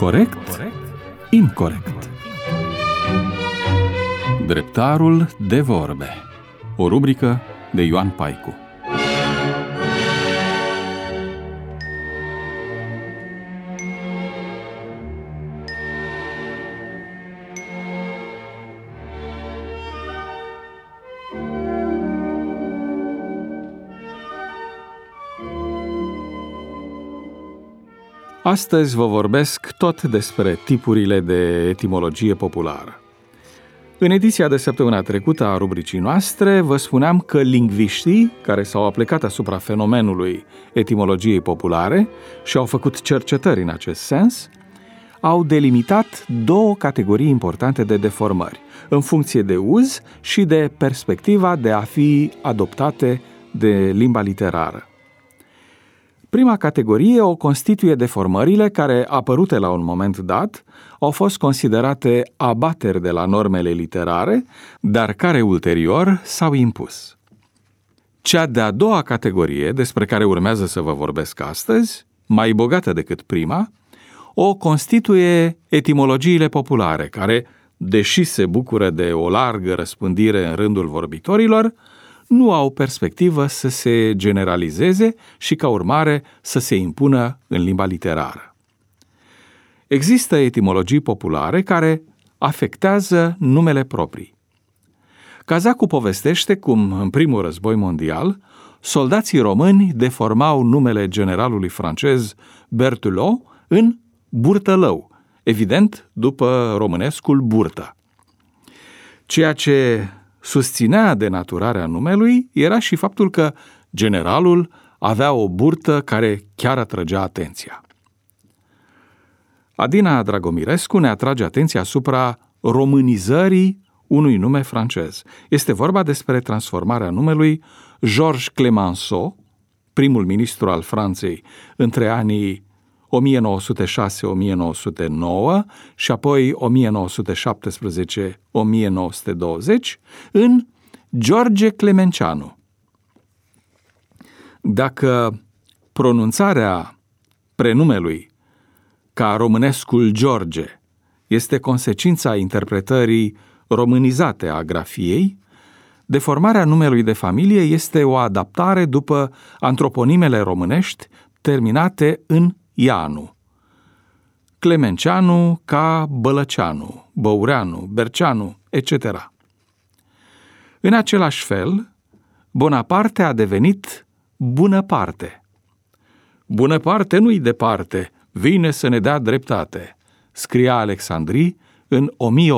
Corect? Incorect. Dreptarul de vorbe. O rubrică de Ioan Paicu. Astăzi vă vorbesc tot despre tipurile de etimologie populară. În ediția de săptămâna trecută a rubricii noastre, vă spuneam că lingviștii, care s-au aplicat asupra fenomenului etimologiei populare și au făcut cercetări în acest sens, au delimitat două categorii importante de deformări, în funcție de uz și de perspectiva de a fi adoptate de limba literară. Prima categorie o constituie deformările care, apărute la un moment dat, au fost considerate abateri de la normele literare, dar care ulterior s-au impus. Cea de-a doua categorie, despre care urmează să vă vorbesc astăzi, mai bogată decât prima, o constituie etimologiile populare, care, deși se bucură de o largă răspândire în rândul vorbitorilor, nu au perspectivă să se generalizeze și, ca urmare, să se impună în limba literară. Există etimologii populare care afectează numele proprii. Cazacu povestește cum, în primul război mondial, soldații români deformau numele generalului francez Berthelot în Burtălău, evident după românescul burtă. Ceea ce susținea denaturarea numelui era și faptul că generalul avea o burtă care chiar atrăgea atenția. Adina Dragomirescu ne atrage atenția asupra românizării unui nume francez. Este vorba despre transformarea numelui Georges Clemenceau, primul ministru al Franței între anii 1906-1909 și apoi 1917-1920, în George Clemenceanu. Dacă pronunțarea prenumelui ca românescul George este consecința interpretării românizate a grafiei, deformarea numelui de familie este o adaptare după antroponimele românești terminate în Ianu. Clemenceanu ca Bălăceanu, Băureanu, Berceanu, etc. În același fel, Bonaparte a devenit Bunăparte. Bunăparte nu-i departe, vine să ne dea dreptate, scria Alexandrii în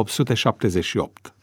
1878.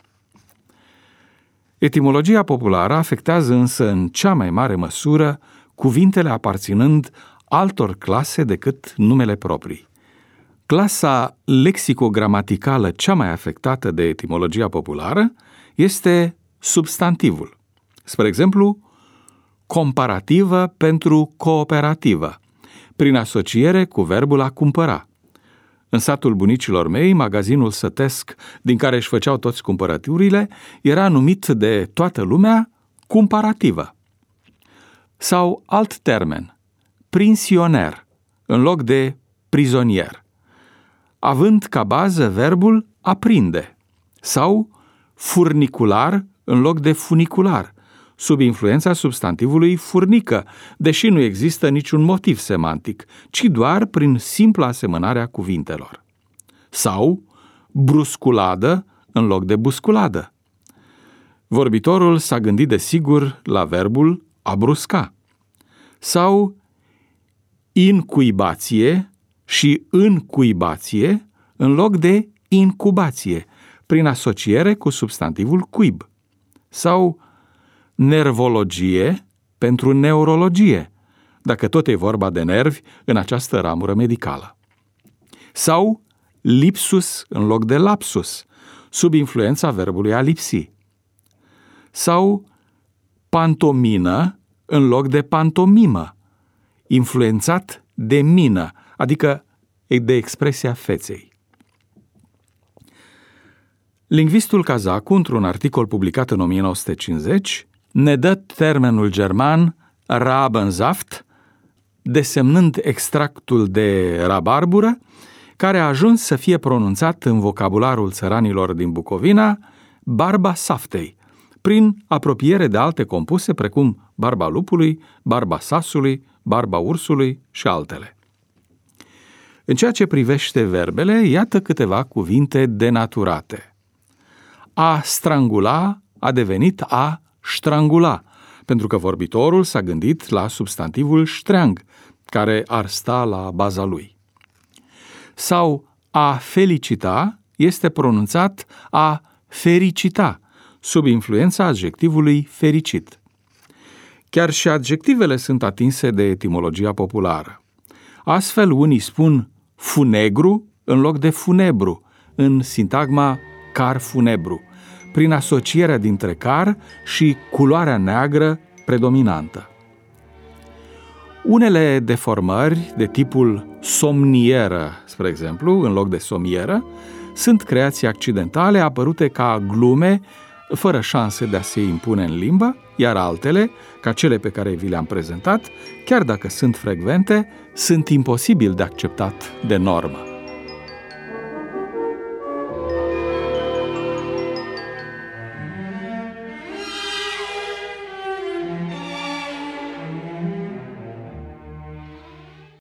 Etimologia populară afectează însă în cea mai mare măsură cuvintele aparținând altor clase decât numele proprii. Clasa lexico-gramaticală cea mai afectată de etimologia populară este substantivul. Spre exemplu, comparativă pentru cooperativă, prin asociere cu verbul a cumpăra. În satul bunicilor mei, magazinul sătesc din care își făceau toți cumpărăturile era numit de toată lumea cumparativă. Sau alt termen, prinsioner, în loc de prizonier, având ca bază verbul aprinde, sau furnicular în loc de funicular, sub influența substantivului furnică, deși nu există niciun motiv semantic, ci doar prin simpla asemănare a cuvintelor. Sau brusculadă în loc de busculadă. Vorbitorul s-a gândit desigur la verbul a brusca. Sau incuibație și încuibație în loc de incubație, prin asociere cu substantivul cuib. Sau nervologie pentru neurologie, dacă tot e vorba de nervi în această ramură medicală. Sau lipsus în loc de lapsus, sub influența verbului a lipsi. Sau pantomină în loc de pantomimă, influențat de mină, adică de expresia feței. Lingvistul Cazacu, într-un articol publicat în 1950, ne dă termenul german Rabensaft, desemnând extractul de rabarbură, care a ajuns să fie pronunțat în vocabularul țăranilor din Bucovina barba saftei, prin apropiere de alte compuse precum barba lupului, barba sasului, barba ursului și altele. În ceea ce privește verbele, iată câteva cuvinte denaturate. A strangula a devenit a ștrangula, pentru că vorbitorul s-a gândit la substantivul ștreang, care ar sta la baza lui. Sau a felicita este pronunțat a fericita, sub influența adjectivului fericit. Chiar și adjectivele sunt atinse de etimologia populară. Astfel, unii spun funegru în loc de funebru, în sintagma car funebru, prin asocierea dintre car și culoarea neagră predominantă. Unele deformări de tipul somnieră, spre exemplu, în loc de somieră, sunt creații accidentale apărute ca glume fără șanse de a se impune în limbă, iar altele, ca cele pe care vi le-am prezentat, chiar dacă sunt frecvente, sunt imposibil de acceptat de normă.